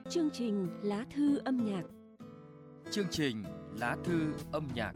Chương trình Lá thư âm nhạc. Chương trình Lá thư âm nhạc.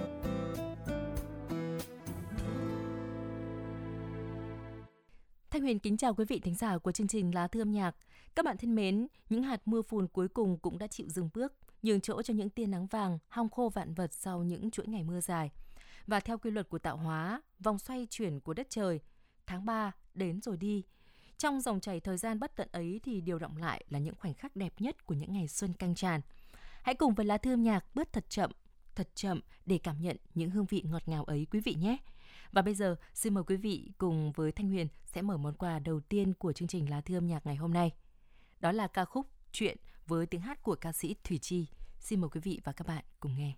Thanh Huyền kính chào quý vị thính giả của chương trình Lá thư âm nhạc. Các bạn thân mến, những hạt mưa phùn cuối cùng cũng đã chịu dừng bước, nhường chỗ cho những tia nắng vàng hong khô vạn vật sau những chuỗi ngày mưa dài. Và theo quy luật của tạo hóa, vòng xoay chuyển của đất trời, tháng 3 đến rồi đi. Trong dòng chảy thời gian bất tận ấy thì điều đọng lại là những khoảnh khắc đẹp nhất của những ngày xuân căng tràn. Hãy cùng với Lá thư âm nhạc bước thật chậm để cảm nhận những hương vị ngọt ngào ấy quý vị nhé. Và bây giờ, xin mời quý vị cùng với Thanh Huyền sẽ mở món quà đầu tiên của chương trình Lá thư âm nhạc ngày hôm nay. Đó là ca khúc Chuyện với tiếng hát của ca sĩ Thủy Chi. Xin mời quý vị và các bạn cùng nghe.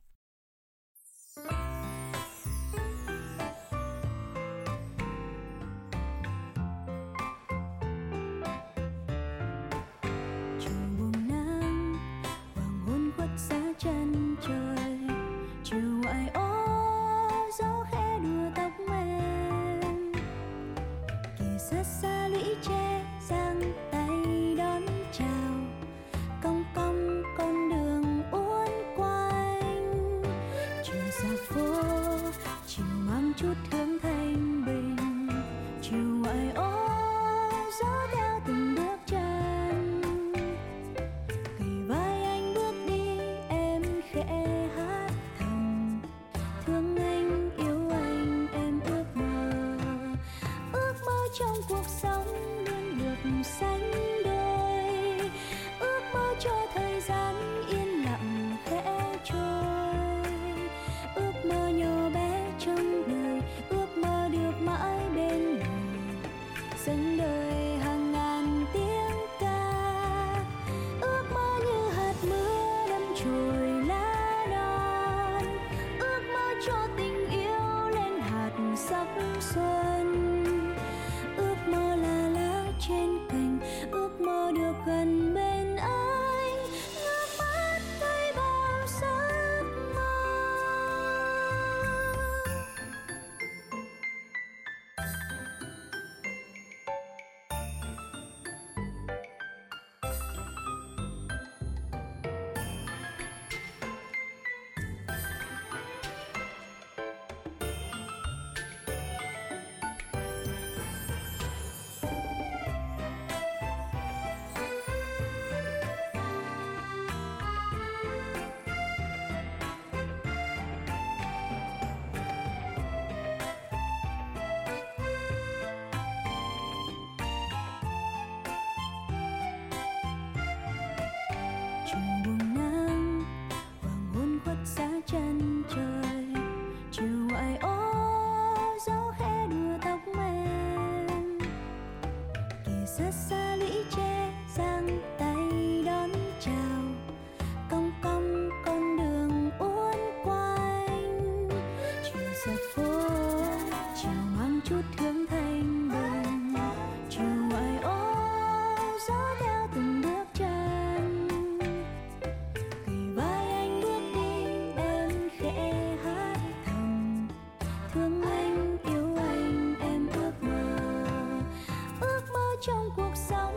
Chân trời chiều ngoại ô gió khẽ đùa tóc em, kề sát xa lũy tre giang tay đón chào, cong cong con đường uốn quanh. Chiều ra phố chiều mang chút hương thanh bình, chiều ngoại ô gió theo từng bước chân. Kề vai anh bước đi em khẽ hát thầm, thương anh yêu anh em ước mơ trong cuộc sống luôn được sánh đôi, ước mơ cho thời gian yên lặng khẽ trôi, ước mơ nhỏ bé trong đời, ước mơ được mãi bên người, dâng đời hàng ngàn tiếng ca, ước mơ như hạt mưa đâm chồi lá non, ước mơ cho tình yêu lên hạt sắc xuân, ước mơ là lá trên cành, ước mơ được gần bên anh, ngước mắt thấy bao giấc mơ. Chiều buông nắng hoàng hôn khuất xa chân trời, chiều ngoại ô gió khẽ đùa tóc em, kề sát xa lũy tre giang tay đón chào, cong cong con đường uốn quanh. Chiều ra phố chiều mang chút hương thanh bình, chiều ngoại ô gió theo từng bước chân. Kề vai anh bước đi em khẽ hát thầm, thương anh yêu anh em ước mơ trong cuộc sống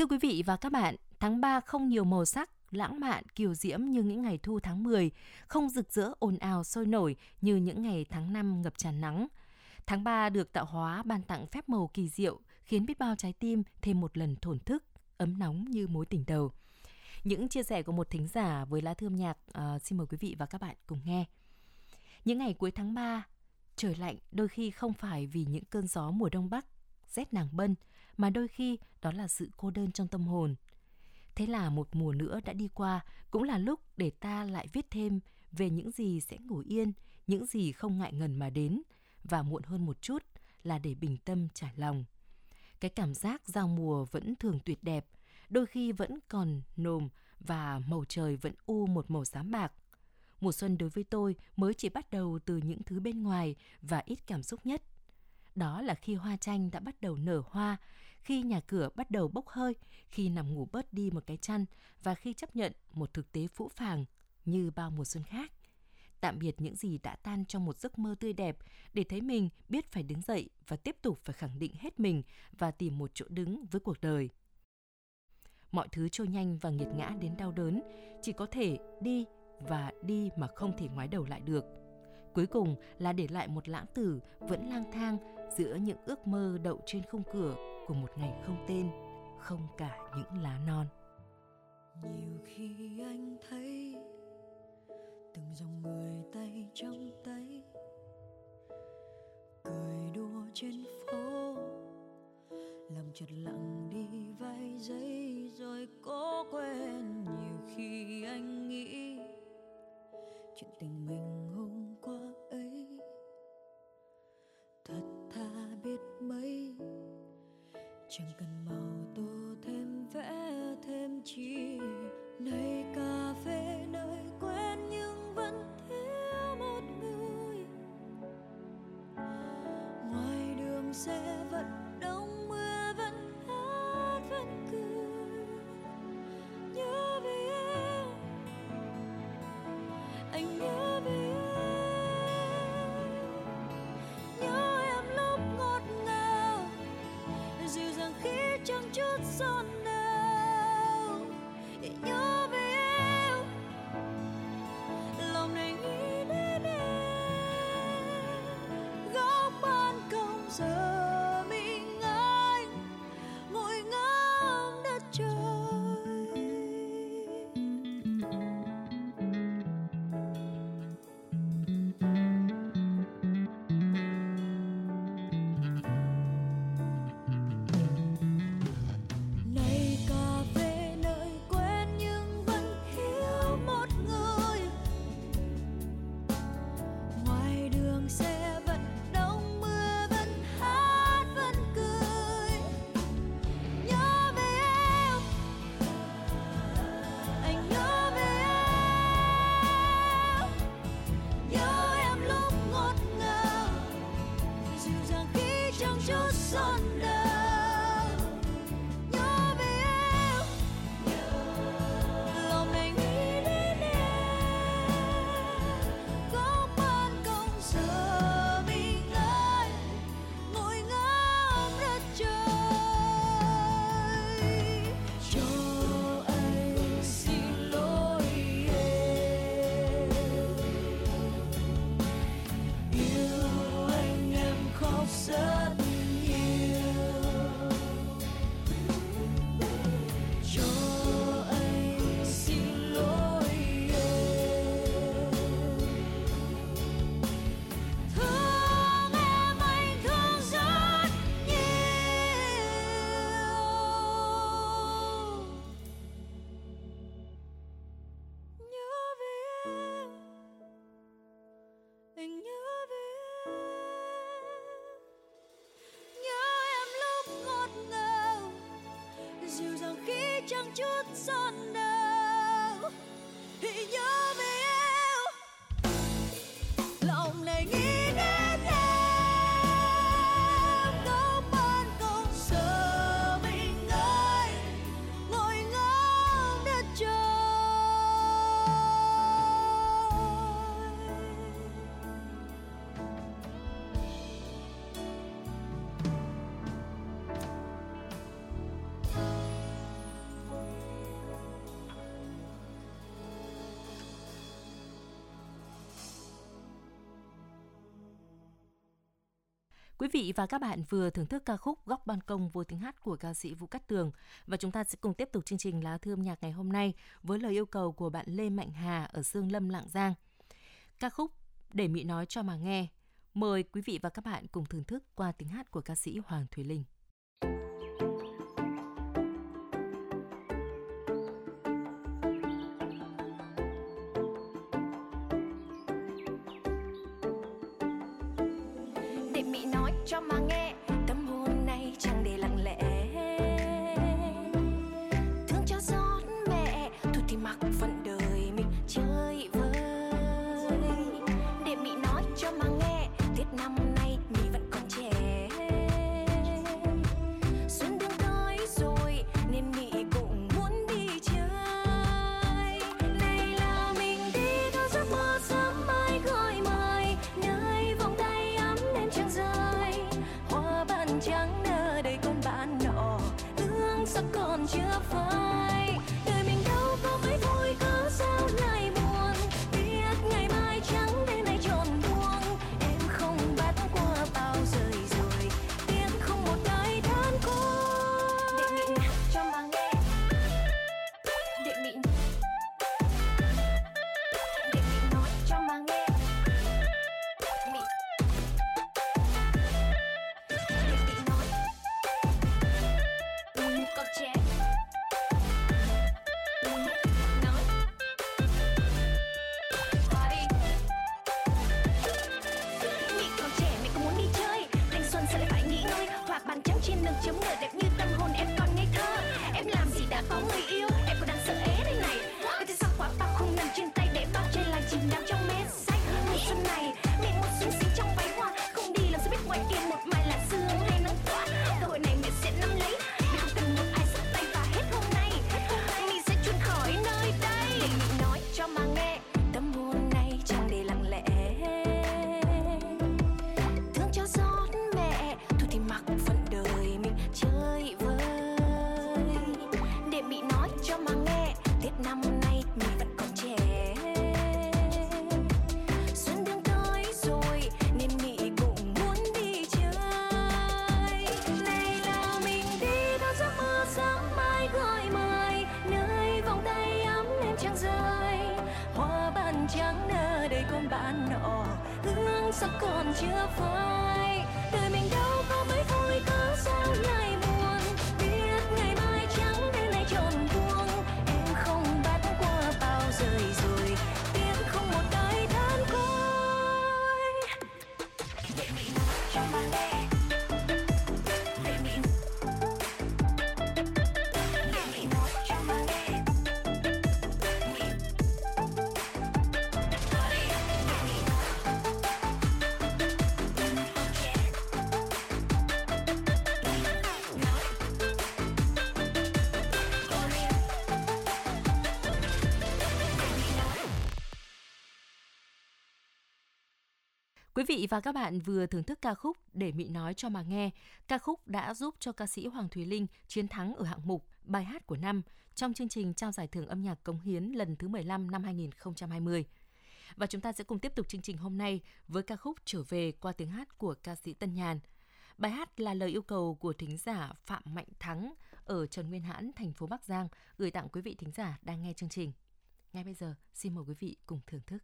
Thưa quý vị và các bạn, tháng 3 không nhiều màu sắc, lãng mạn, kiều diễm như những ngày thu tháng 10, không rực rỡ ồn ào sôi nổi như những ngày tháng 5 ngập tràn nắng. Tháng 3 được tạo hóa ban tặng phép màu kỳ diệu, khiến biết bao trái tim thêm một lần thổn thức, ấm nóng như mối tình đầu. Những chia sẻ của một thính giả với lá thư âm nhạc, xin mời quý vị và các bạn cùng nghe. Những ngày cuối tháng 3, trời lạnh đôi khi không phải vì những cơn gió mùa đông bắc, rét nàng bân, mà đôi khi đó là sự cô đơn trong tâm hồn. Thế là một mùa nữa đã đi qua, cũng là lúc để ta lại viết thêm về những gì sẽ ngủ yên, những gì không ngại ngần mà đến, và muộn hơn một chút là để bình tâm trải lòng. Cái cảm giác giao mùa vẫn thường tuyệt đẹp, đôi khi vẫn còn nồm và màu trời vẫn u một màu xám bạc. Mùa xuân đối với tôi mới chỉ bắt đầu từ những thứ bên ngoài và ít cảm xúc nhất. Đó là khi hoa chanh đã bắt đầu nở hoa, khi nhà cửa bắt đầu bốc hơi, khi nằm ngủ bớt đi một cái chăn và khi chấp nhận một thực tế phũ phàng như bao mùa xuân khác. Tạm biệt những gì đã tan trong một giấc mơ tươi đẹp để thấy mình biết phải đứng dậy và tiếp tục phải khẳng định hết mình và tìm một chỗ đứng với cuộc đời. Mọi thứ trôi nhanh và nghiệt ngã đến đau đớn, chỉ có thể đi và đi mà không thể ngoái đầu lại được. Cuối cùng là để lại một lãng tử vẫn lang thang giữa những ước mơ đậu trên khung cửa của một ngày không tên, không cả những lá non. Nhiều khi anh thấy từng dòng người tay trong tay cười đùa trên phố, làm chợt lặng đi vài giây rồi cố quên. Nhiều khi anh nghĩ chuyện tình mình hôm qua ấy thật tha biết mấy, chẳng cần màu tô thêm vẽ thêm chi. Này cà phê nơi quen nhưng vẫn thiếu một người, ngoài đường xe vẫn đông, mưa vẫn hát vẫn cười. Nhớ về em, anh nhớ về em, nhớ em lúc ngọt ngào, dịu dàng khi chẳng chút son nào. Nhớ về em, lòng này nghĩ đến em. Góc ban công giờ mình anh ngồi ngắm đất trời. Này cà phê nơi quen nhưng vẫn thiếu một người, ngoài đường xe vẫn đông, mưa vẫn hát vẫn cười. Nhớ về em, anh nhớ về em, nhớ em lúc ngọt ngào, dịu dàng khi chẳng chút son nào. Nhớ về em, lòng này nghĩ đến em. Góc ban công giờ mình anh ngồi ngắm đất trời. Cho anh xin lỗi em, yêu anh em khóc rất nhiều. Cho anh xin lỗi em, thương em anh thương rất nhiều. Nhớ về em, anh nhớ về em, nhớ em lúc ngọt ngào, dịu dàng khi chẳng chút son nào. Hãy nhớ về em, lòng này nghĩ đến em. Góc ban công giờ mình anh ngồi ngắm đất trời. Quý vị và các bạn vừa thưởng thức ca khúc Góc Ban Công với tiếng hát của ca sĩ Vũ Cát Tường. Và chúng ta sẽ cùng tiếp tục chương trình Lá Thư âm nhạc ngày hôm nay với lời yêu cầu của bạn Lê Mạnh Hà ở Dương Lâm, Lạng Giang. Ca khúc Để Mị Nói Cho Mà Nghe. Mời quý vị và các bạn cùng thưởng thức qua tiếng hát của ca sĩ Hoàng Thùy Linh. Để Mị nói cho mà nghe, tâm hồn này chẳng để lặng lẽ. Thương cho giót mẹ, thôi thì mặc phận đời mình chơi vơi. Để Mị nói cho mà nghe, Tết năm nay Mị vẫn còn trẻ. Xuân đang tới rồi nên Mị cũng muốn đi chơi. Này là mình đi theo giấc mơ sớm mai gọi mời, nơi vòng tay ấm nên chẳng rơi. Hoa ban trắng nở đầy con bạn nọ, hương sắc còn chưa phai. Đời mình đâu có mấy vui cớ sao lại buồn, biết ngày mai trắng đêm nay tròn buông. Em không bắt qua bao rời rồi, tiếng không một lời than côi. Để Mị nói cho mà nghe, để Mị nói cho mà nghe. Mị nói còn trẻ. Nói party. Mị còn trẻ, mị cũng muốn đi chơi. Thanh xuân sao lại phải nghỉ ngơi, hoặc bàn trắng trên đường chấm nở đẹp như tâm hồn em còn ngây thơ. Em làm gì đã có người yêu, em còn đang sợ ế đây này. Cái thế sao quả bao không nằm trên tay để bao chơi lại chìm đắm trong mét sách. Mùa xuân này mị muốn xinh xinh trong váy hoa, không đi làm sao biết ngoài kia một mai là sương hay nắng tỏa. Cơ hội này mị sẽ nắm lấy, mị không cần một ai sắt tay và hết hôm nay mị sẽ trốn khỏi nơi đây. Để Mị nói cho mà nghe, tâm hồn này chẳng để lặng lẽ. Thương cho giót mẹ, thôi thì mặc phận đời mình chơi vơi. Để Mị nói cho mà nghe, Tết năm nay Mị vẫn còn trẻ. Xuân đang tới rồi nên Mị cũng muốn đi chơi. Này là mình đi theo giấc mơ sáng mai gọi mời, nơi vòng tay ấm em chẳng rơi. Hoa ban trắng nở đầy con bạn nọ, hương sắc còn chưa phai. Đời mình đâu có mấy vui cớ sao lại buồn, biết ngày mai trắng đêm nay tròn buông. Em không bắt qua bao rời rồi, tiếng không một lời than côi. Để Mị nói cho mà nghe. Để Mị nói cho mà nghe. Mị Quý vị và các bạn vừa thưởng thức ca khúc Để Mị Nói Cho Mà Nghe. Ca khúc đã giúp cho ca sĩ Hoàng Thùy Linh chiến thắng ở hạng mục Bài hát của năm trong chương trình trao giải thưởng âm nhạc cống hiến lần thứ 15 năm 2020. Và chúng ta sẽ cùng tiếp tục chương trình hôm nay với ca khúc Trở Về qua tiếng hát của ca sĩ Tân Nhàn. Bài hát là lời yêu cầu của thính giả Phạm Mạnh Thắng ở Trần Nguyên Hãn, thành phố Bắc Giang, gửi tặng quý vị thính giả đang nghe chương trình. Ngay bây giờ, xin mời quý vị cùng thưởng thức.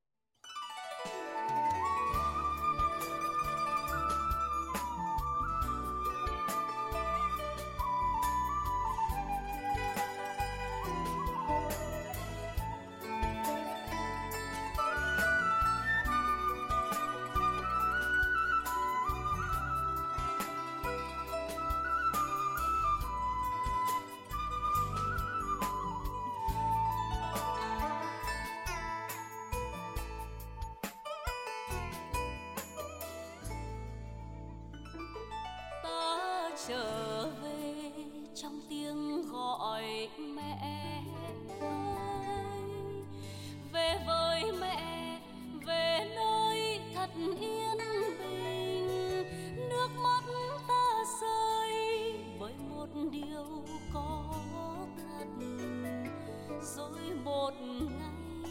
Trở về trong tiếng gọi mẹ ơi, về với mẹ, về nơi thật yên bình. Nước mắt ta rơi với một điều có thật, rồi một ngày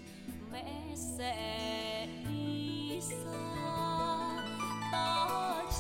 mẹ sẽ đi xa. Ta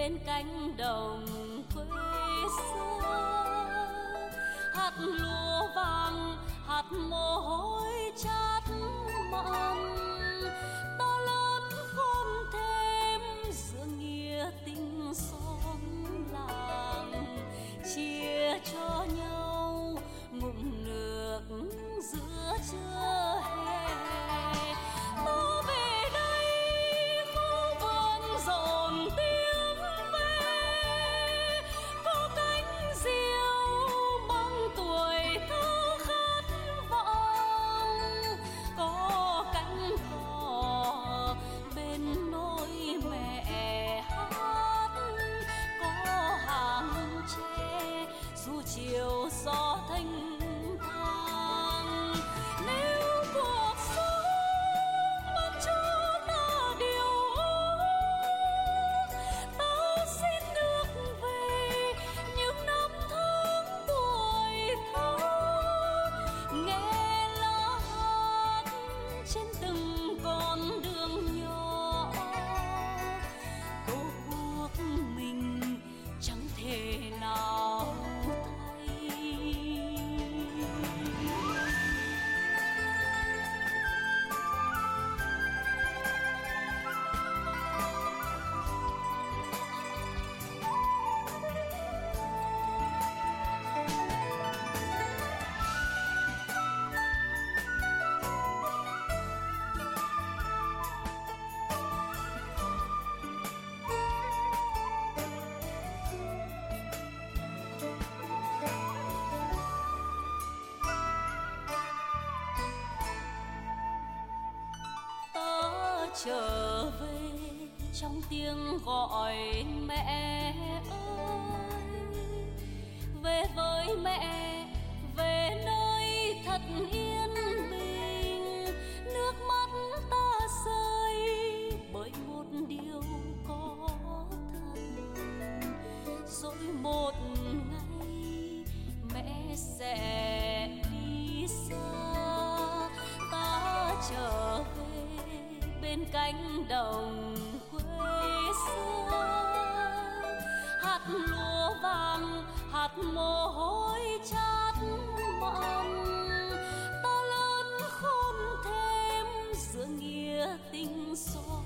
bên cánh đồng quê xưa. Hạt lúa vàng, hạt mồ hôi chát mặn, to lớn khôn thêm giữa nghĩa tình xóm làng, chia cho nhau ngụm nước giữa trưa hè. Ta về đây khu vườn rộn tiếng ve, có cánh diều mang tuổi thơ khát vọng, có cánh cò bên nôi mẹ hát, có hàng tre dù chiều gió thanh thang. Nếu cuộc sống ban cho ta điều ước, ta xin được về những năm tháng tuổi thơ, nghe lá hát trên từng con đường nhỏ. Tổ quốc mình chẳng thể nào thay. Ta trở về trong tiếng gọi mẹ ơi, về với mẹ, về nơi thật yên bình. Nước mắt ta rơi bởi một điều có thật, rồi một ngày mẹ sẽ đi xa. Ta trở về bên cánh đồng quê xưa, hạt lúa vàng, hạt mồ hôi chát mặn, ta lớn khôn thêm giữa nghĩa tình xóm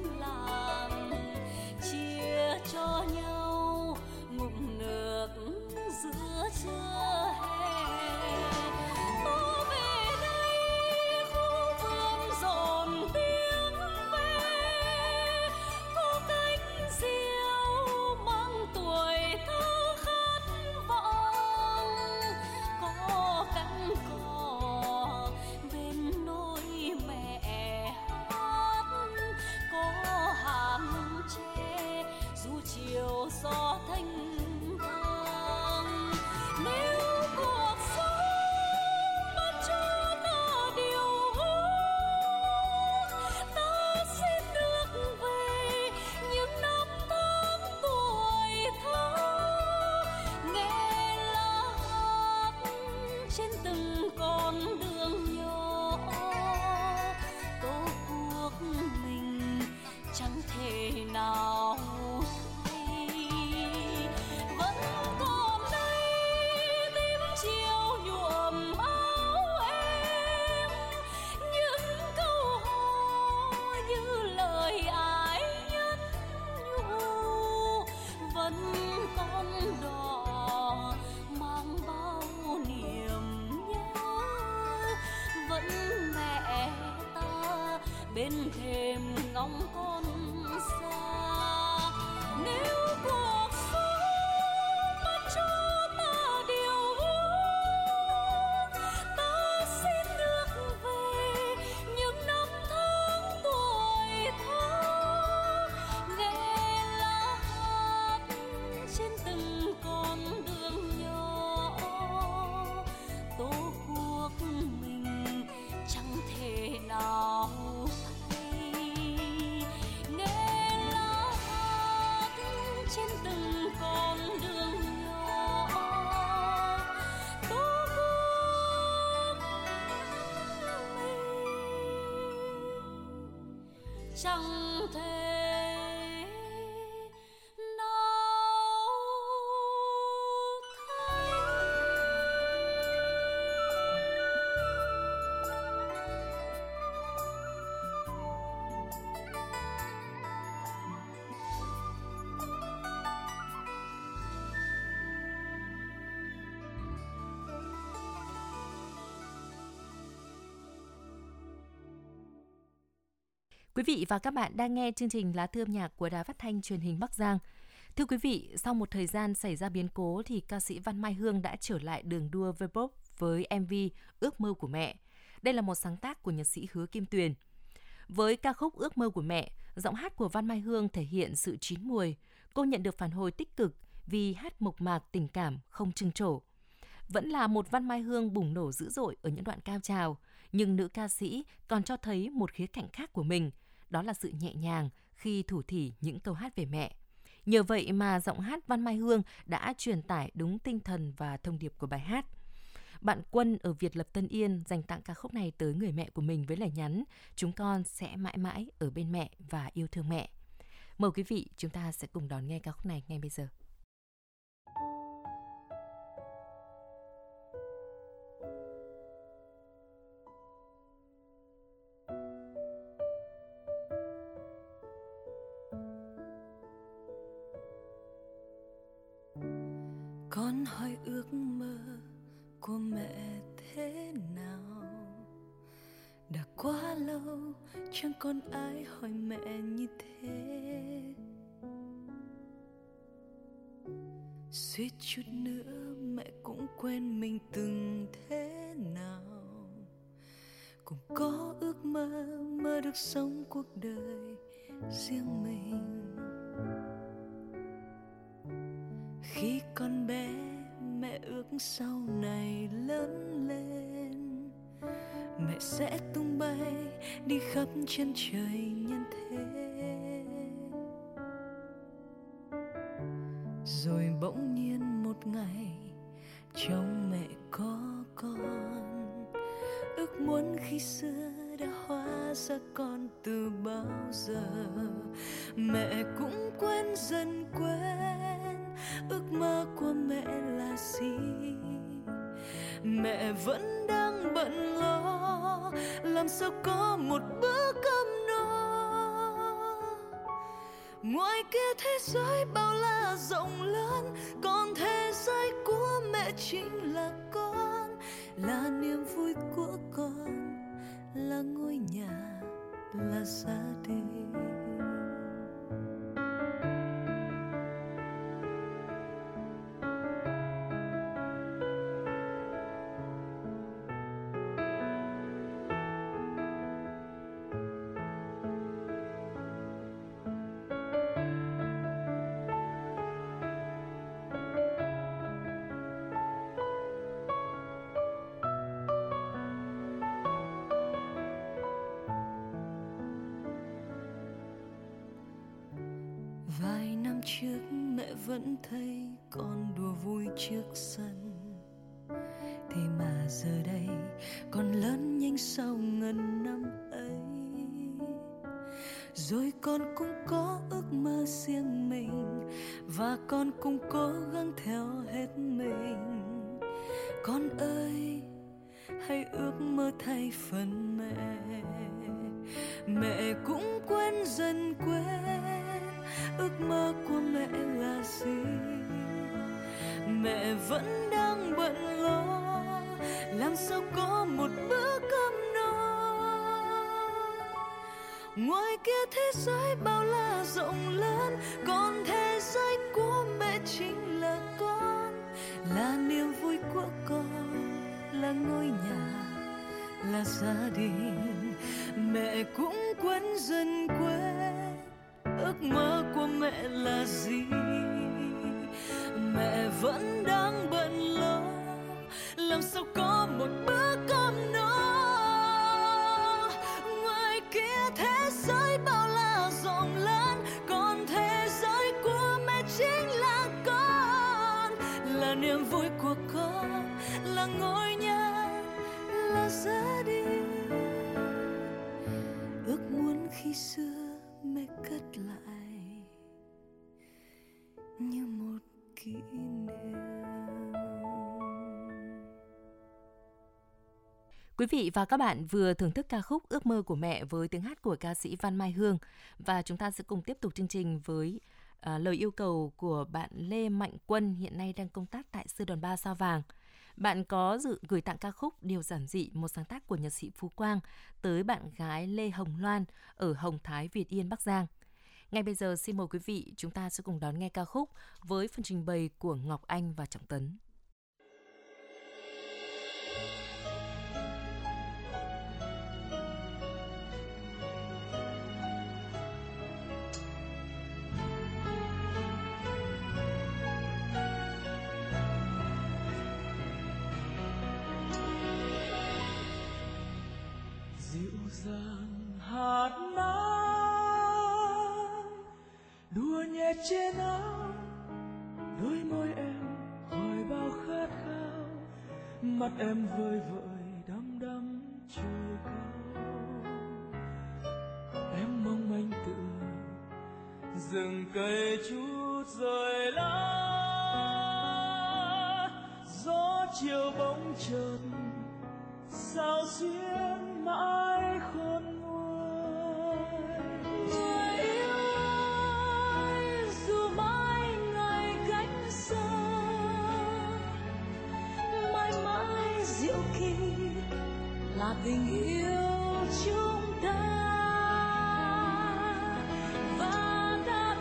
làng, chia cho nhau ngụm nước giữa trưa hè. Ta về đây khu vườn rộn tiếng ve, có cánh diều mang tuổi thơ khát vọng, có cánh cò bên nôi mẹ hát, có hàng tre dù chiều gió thanh thang. Nếu cuộc sống ban cho ta điều ước, ta xin được về những năm tháng tuổi thơ, nghe lá hát trên từng con đường nhỏ. Tổ quốc mình chẳng thể nào thay. Vẫn còn đây tím chiều nhuộm áo em, những câu hò như lời ái nhắn nhủ. Vẫn con đò mang bao niềm nhớ, vẫn mẹ ta bên thềm ngóng con xa. Nếu cuộc sống ban cho ta điều ước, ta xin được về những năm tháng tuổi thơ, nghe lá hát trên từng con đường nhỏ. Tổ quốc mình chẳng thể nào thay. Nghe lá hát trên từng con đường nhỏ. Tổ quốc mình chẳng thể nào Quý vị và các bạn đang nghe chương trình Lá thư âm nhạc của Đài Phát thanh Truyền hình Bắc Giang. Thưa quý vị, sau một thời gian xảy ra biến cố thì ca sĩ Văn Mai Hương đã trở lại đường đua V-pop với MV Ước mơ của mẹ. Đây là một sáng tác của nhạc sĩ Hứa Kim Tuyền. Với ca khúc Ước mơ của mẹ, giọng hát của Văn Mai Hương thể hiện sự chín muồi. Cô nhận được phản hồi tích cực vì hát mộc mạc tình cảm không trưng trổ. Vẫn là một Văn Mai Hương bùng nổ dữ dội ở những đoạn cao trào, nhưng nữ ca sĩ còn cho thấy một khía cạnh khác của mình, đó là sự nhẹ nhàng khi thủ thỉ những câu hát về mẹ. Nhờ vậy mà giọng hát Văn Mai Hương đã truyền tải đúng tinh thần và thông điệp của bài hát. Bạn Quân ở Việt Lập Tân Yên dành tặng ca khúc này tới người mẹ của mình với lời nhắn: chúng con sẽ mãi mãi ở bên mẹ và yêu thương mẹ. Mời quý vị, chúng ta sẽ cùng đón nghe ca khúc này ngay bây giờ. Con hỏi ước mơ của mẹ thế nào? Đã quá lâu chẳng còn ai hỏi mẹ như thế. Suýt chút nữa mẹ cũng quên mình từng thế nào. Cũng có ước mơ, mơ được sống cuộc đời riêng mình. Khi còn bé mẹ ước sau này lớn lên mẹ sẽ tung bay đi khắp chân trời nhân thế. Rồi bỗng nhiên một ngày trong mẹ có con, ước muốn khi xưa đã hóa ra con từ bao giờ. Mẹ cũng quên dần quên ước mơ của mẹ là gì. Mẹ vẫn đang bận lo làm sao có một bữa cơm no. Ngoài kia thế giới bao la rộng lớn, còn thế giới của mẹ chính là con, là niềm vui của con, là ngôi nhà, là gia đình. Vài năm trước mẹ vẫn thấy con đùa vui trước sân, thế mà giờ đây con lớn nhanh sau ngần năm ấy. Rồi con cũng có ước mơ riêng mình, và con cũng cố gắng theo hết mình. Con ơi, hãy ước mơ thay phần mẹ. Mẹ cũng quên dần quên ước mơ của mẹ là gì. Mẹ vẫn đang bận lo làm sao có một bữa cơm no. Ngoài kia thế giới bao la rộng lớn, còn thế giới của mẹ chính là con, là niềm vui của con, là ngôi nhà, là gia đình. Mẹ cũng quên dần quên ước mơ của mẹ là gì. Mẹ vẫn đang bận lo làm sao có một bữa cơm no. Ngoài kia thế giới bao la rộng lớn, còn thế giới của mẹ chính là con, là niềm vui của con, là ngôi nhà, là gia đình. Ước muốn khi xưa mẹ cất lại như một kỷ niệm. Quý vị và các bạn vừa thưởng thức ca khúc Ước mơ của mẹ với tiếng hát của ca sĩ Văn Mai Hương. Và chúng ta sẽ cùng tiếp tục chương trình với lời yêu cầu của bạn Lê Mạnh Quân, hiện nay đang công tác tại Sư đoàn 3 Sao Vàng. Bạn có dự gửi tặng ca khúc Điều giản dị, một sáng tác của nhạc sĩ Phú Quang tới bạn gái Lê Hồng Loan ở Hồng Thái, Việt Yên, Bắc Giang. Ngay bây giờ xin mời quý vị chúng ta sẽ cùng đón nghe ca khúc với phần trình bày của Ngọc Anh và Trọng Tấn. Dàng hạt nắng đùa nhẹ trên áo, đôi môi em hỏi bao khát khao, mắt em vơi vợi đăm đăm trời cao. Em mong manh tựa rừng cây chút rời lá, gió chiều bỗng chợt sao xuyên mãi khôn nguôi. Người yêu ơi, dù mãi ngày cách xa, mãi mãi diệu kỳ là tình yêu chúng ta. Và ta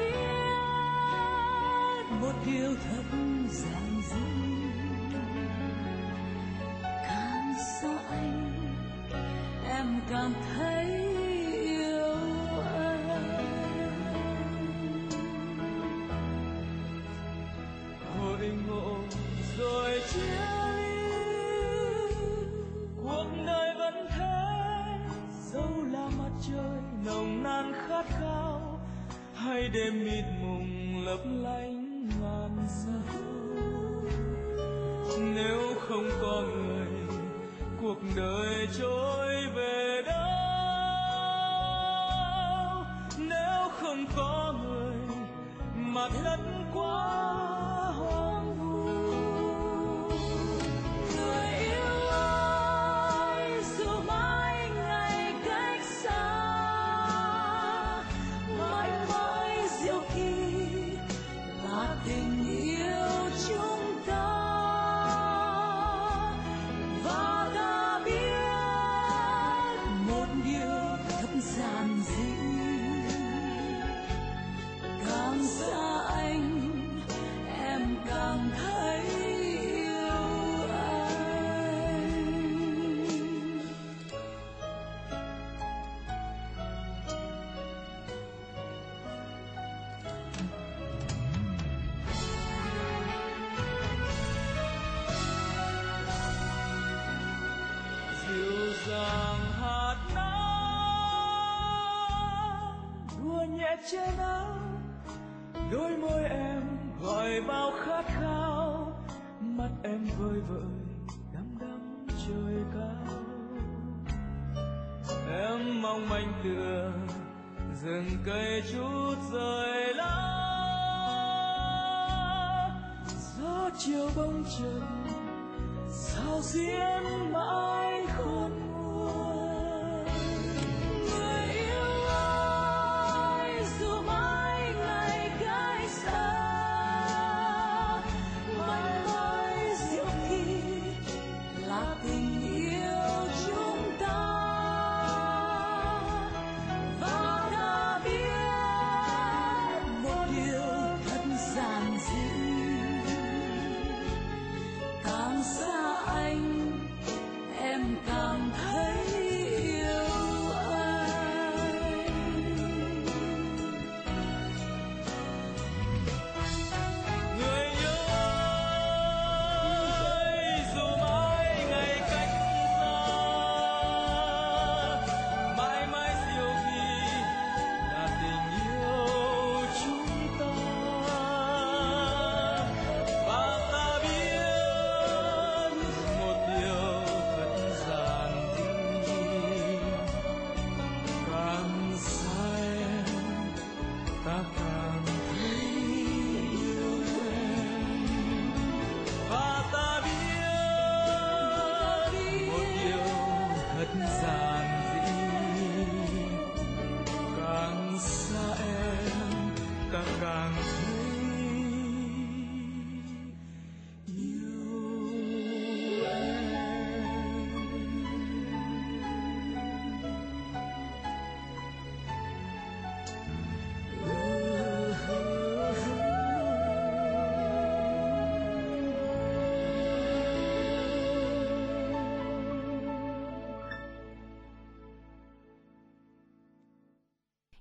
biết một điều thật giản dị, càng xa anh em càng thấy yêu anh. Hội ngộ rồi chia ly, cuộc đời vẫn thế, dẫu là mặt trời nồng nàn khát khao, hay đêm mịt mùng lấp lánh ngàn sao. Nếu không có người, cuộc đời trôi về đâu? Nếu không có người, mặt đất quá hoang vu. Người yêu ơi, dù mãi ngày cách xa, mãi mãi diệu kỳ là tình yêu chúng ta. Và ta biết một điều thật giản dị, càng xa anh em càng thấy yêu anh. Dịu dàng hạt nắng đùa nhẹ trên áo, đôi môi em gọi bao khát khao, mắt em vơi vợi đăm đăm trời cao. Em mong manh tựa rừng cây chút rời lá, gió chiều bông trần sao diễn mãi khôn nguôi. Người yêu ơi, dù mãi ngày cách xa, mãi mãi diệu kỳ là tình yêu chúng ta. Và ta biết một điều thật giản dị, càng xa anh em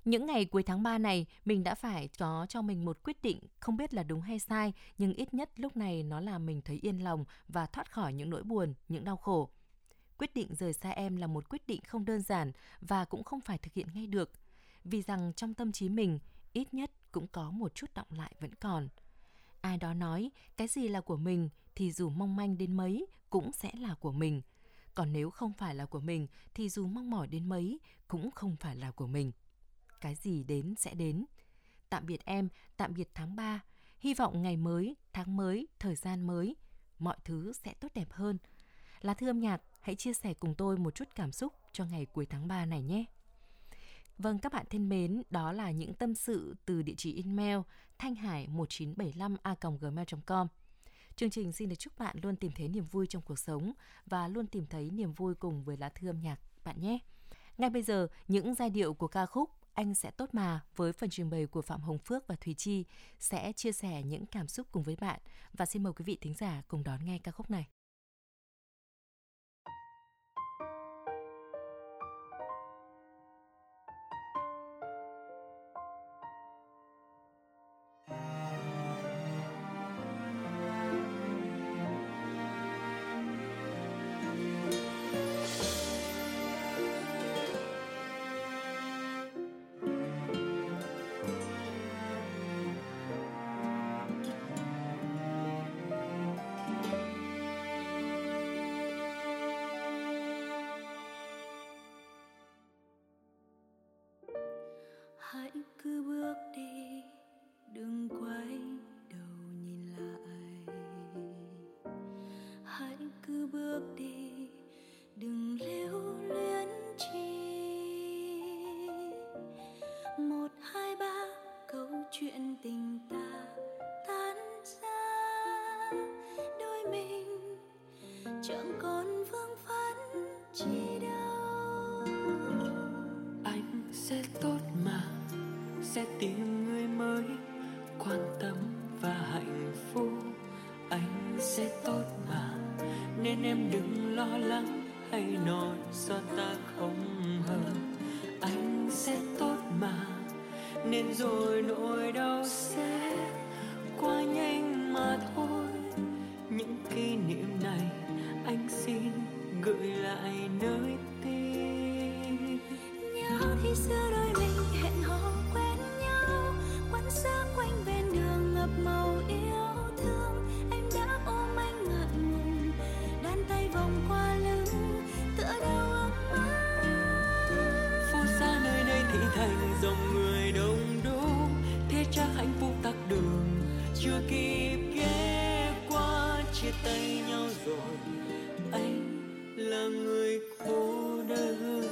Những ngày cuối tháng 3 này, mình đã phải có cho mình một quyết định, không biết là đúng hay sai, nhưng ít nhất lúc này nó làm mình thấy yên lòng và thoát khỏi những nỗi buồn, những đau khổ. Quyết định rời xa em là một quyết định không đơn giản và cũng không phải thực hiện ngay được, vì rằng trong tâm trí mình, ít nhất cũng có một chút đọng lại vẫn còn. Ai đó nói, cái gì là của mình thì dù mong manh đến mấy cũng sẽ là của mình. Còn nếu không phải là của mình thì dù mong mỏi đến mấy cũng không phải là của mình. Cái gì đến sẽ đến. Tạm biệt em, tạm biệt tháng 3. Hy vọng ngày mới, tháng mới, thời gian mới, mọi thứ sẽ tốt đẹp hơn. Lá thư âm nhạc, hãy chia sẻ cùng tôi một chút cảm xúc cho ngày cuối tháng 3 này nhé. Vâng, các bạn thân mến, đó là những tâm sự từ địa chỉ email thanhhai1975a.gmail.com. Chương trình xin được chúc bạn luôn tìm thấy niềm vui trong cuộc sống và luôn tìm thấy niềm vui cùng với lá thư âm nhạc bạn nhé. Ngay bây giờ, những giai điệu của ca khúc Anh Sẽ Tốt Mà với phần trình bày của Phạm Hồng Phước và Thùy Chi sẽ chia sẻ những cảm xúc cùng với bạn và xin mời quý vị thính giả cùng đón nghe ca khúc này. Hãy cứ bước đi, đừng quay đầu nhìn lại. Hãy cứ bước đi, đừng lưu luyến chi. 1, 2, 3 câu chuyện tình ta tan ra, đôi mình chẳng còn vương vấn chi đâu. Anh sẽ tốt mà, sẽ tìm người mới quan tâm và hạnh phúc. Anh sẽ tốt mà, nên em đừng lo lắng hay nói do ta không hợp. Anh sẽ tốt mà, nên rồi nỗi đau sẽ qua nhanh mà thôi. Những kỷ niệm này anh xin gửi lại nơi tim. Nhớ khi xưa đôi mình hẹn hò quen nhau, quán xá quanh ven đường ngập màu yêu thương. Em đã ôm anh ngại ngùng, đan tay vòng qua lưng tựa đau ấm áp. Phố xa nơi đây thị thành dòng người đông đúc, thế chắc hạnh phúc tắc đường chưa kịp ghé qua. Chia tay nhau rồi, anh là người cô đơn.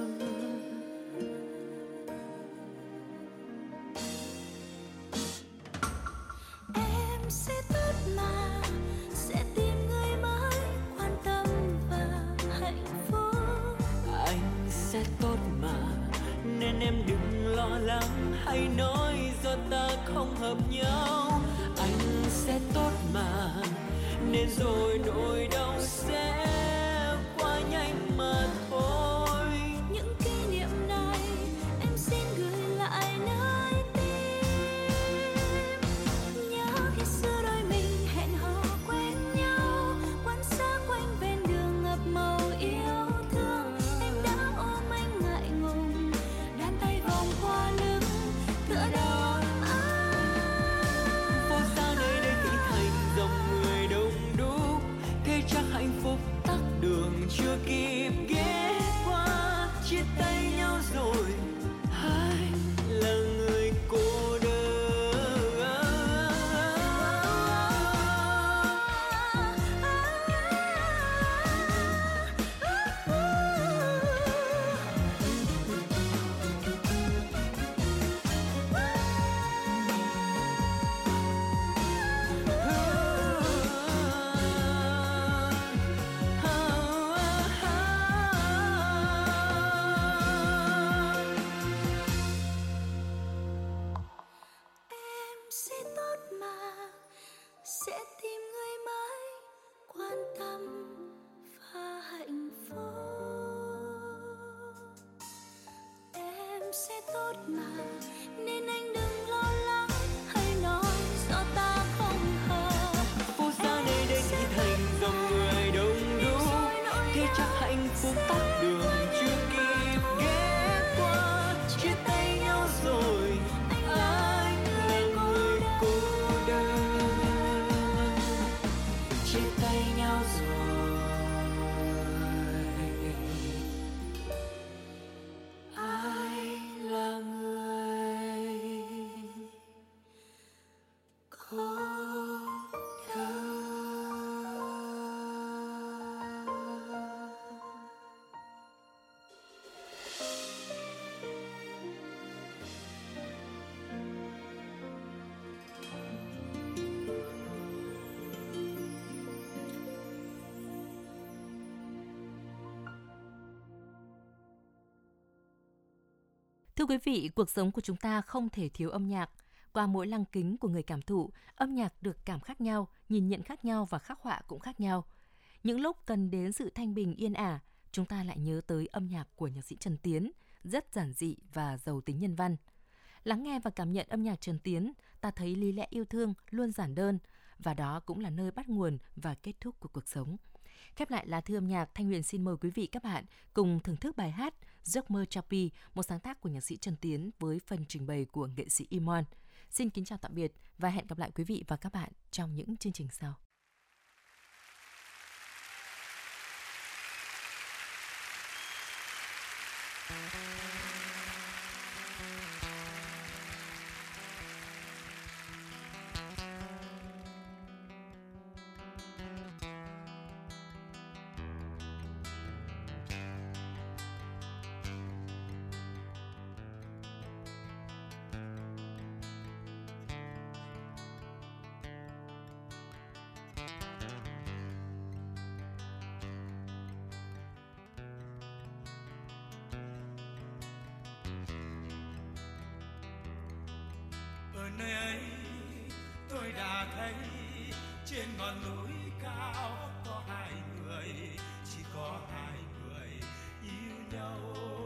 Em sẽ tốt mà, sẽ tìm người mới quan tâm và hạnh phúc. Anh sẽ tốt mà, nên em đừng lo lắng hay nói do ta không hợp nhau. Anh sẽ tốt mà, nên rồi nỗi đau sẽ qua nhanh mà thôi. Những kỷ niệm này em xin gửi lại nơi tim. Nhớ khi xưa đôi mình hẹn hò quen nhau, quán xá quanh ven đường ngập màu yêu thương. Em đã ôm anh ngại ngùng, đan tay vòng qua lưng tựa đau ấm áp. Phố xa nơi đây thị thành dòng người đông đúc, thế chắc hạnh phúc tắc đường chưa kịp ghé qua. Chia tay nhau rồi, hai là người cô đơn. Thưa quý vị, cuộc sống của chúng ta không thể thiếu âm nhạc. Qua mỗi lăng kính của người cảm thụ, âm nhạc được cảm khác nhau, nhìn nhận khác nhau và khắc họa cũng khác nhau. Những lúc cần đến sự thanh bình yên ả, chúng ta lại nhớ tới âm nhạc của nhạc sĩ Trần Tiến, rất giản dị và giàu tính nhân văn. Lắng nghe và cảm nhận âm nhạc Trần Tiến, ta thấy lý lẽ yêu thương luôn giản đơn, và đó cũng là nơi bắt nguồn và kết thúc của cuộc sống. Khép lại lá thư âm nhạc, Thanh Huyền xin mời quý vị các bạn cùng thưởng thức bài hát Giấc mơ Chapi, một sáng tác của nhạc sĩ Trần Tiến với phần trình bày của nghệ sĩ Imon. Xin kính chào tạm biệt và hẹn gặp lại quý vị và các bạn trong những chương trình sau. Ở nơi ấy tôi đã thấy trên ngọn núi cao có hai người, chỉ có hai người yêu nhau.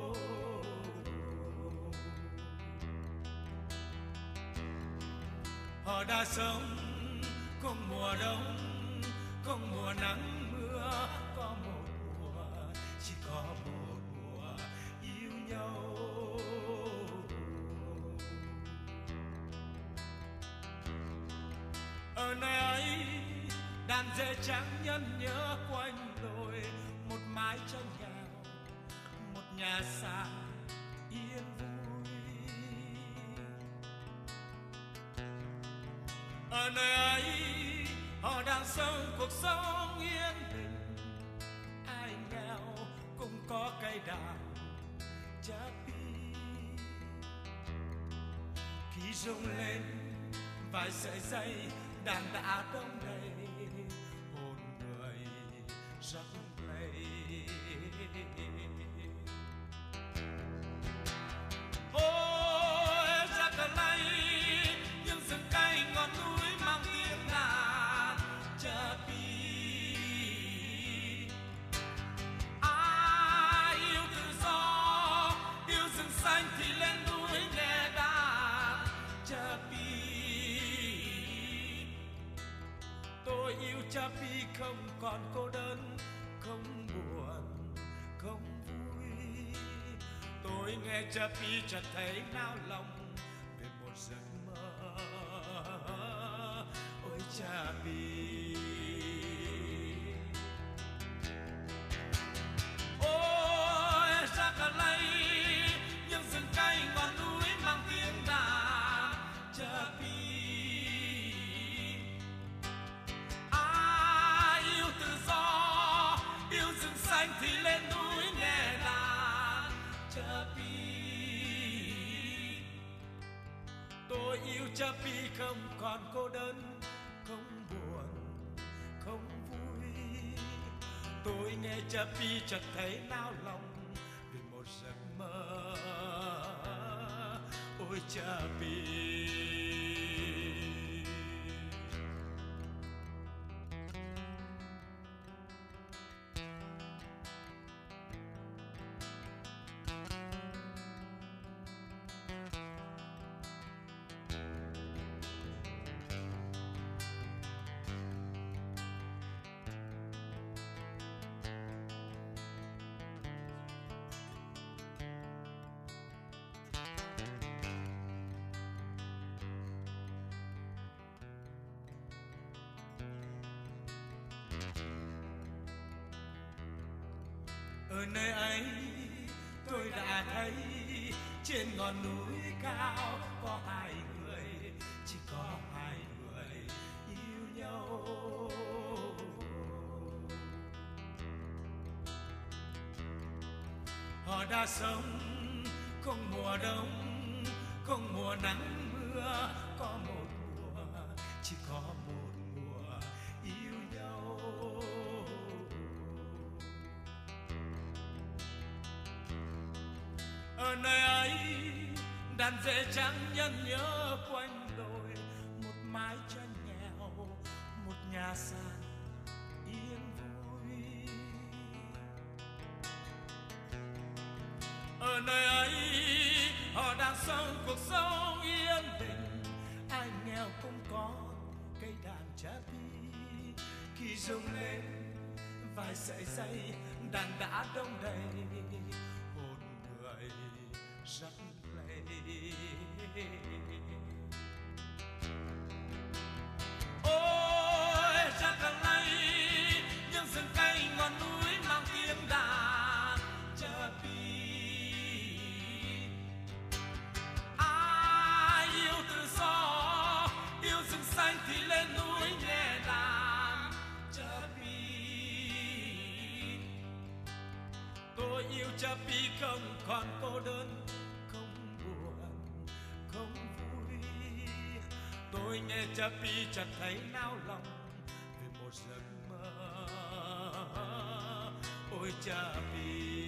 Họ đã sống cùng mùa đông, cùng mùa nắng mưa, có một mùa, chỉ có một mùa yêu nhau. Ở nơi ấy đàn dê trắng nhân nhớ quanh đồi, một mái tranh nghèo, một nhà sàn yên vui. Ở nơi ấy họ đang sống cuộc sống yên bình, ai nghèo cũng có cây đàn Chapi. Khi rung lên vài sợi dây, đàn đã đông đầy, hồn người rất play. Ôi ra cờ lay, những rừng cây ngọn núi mang tiếng đàn Chapi. Ai yêu tự do, yêu rừng xanh thì lên núi nghe đàn Chapi. Tôi yêu Chapi không còn cô đơn, không buồn, không vui. Tôi nghe Chapi chợt thấy nao lòng về một giấc mơ. Ôi Chapi, ôi ra cờ lay, những rừng cây ngọn núi mang tiếng đàn Chapi. Xanh thì lên núi nghe đàn Chapi. Tôi yêu Chapi không còn cô đơn, không buồn, không vui. Tôi nghe Chapi chợt thấy nao lòng vì một giấc mơ. Ôi Chapi. Ở nơi ấy tôi đã thấy trên ngọn núi cao có hai người, chỉ có hai người yêu nhau. Họ đã sống không mùa đông, không mùa nắng mưa, có một mùa, chỉ có một mùa yêu nhau. Ở nơi ấy đàn dê trắng nhân nhớ quanh đồi, một mái tranh nghèo, một nhà sàn yên vui. Ở nơi ấy họ đang sống cuộc sống yên bình, ai nghèo cũng có cây đàn cha pi. Khi rung lên vài sợi dây, đàn đã đông đầy, hồn người rất lệ. Ôi cha thằng này những rừng cây ngọn núi mang tiếng đàn cha pi. Ai yêu tự do, yêu rừng xanh thì lên núi nghe đàn cha pi. Tôi yêu cha pi không còn cô đơn, không buồn, không vui. Tôi nghe cha pi chợt thấy nao lòng vì một giấc mơ. Ôi cha pi.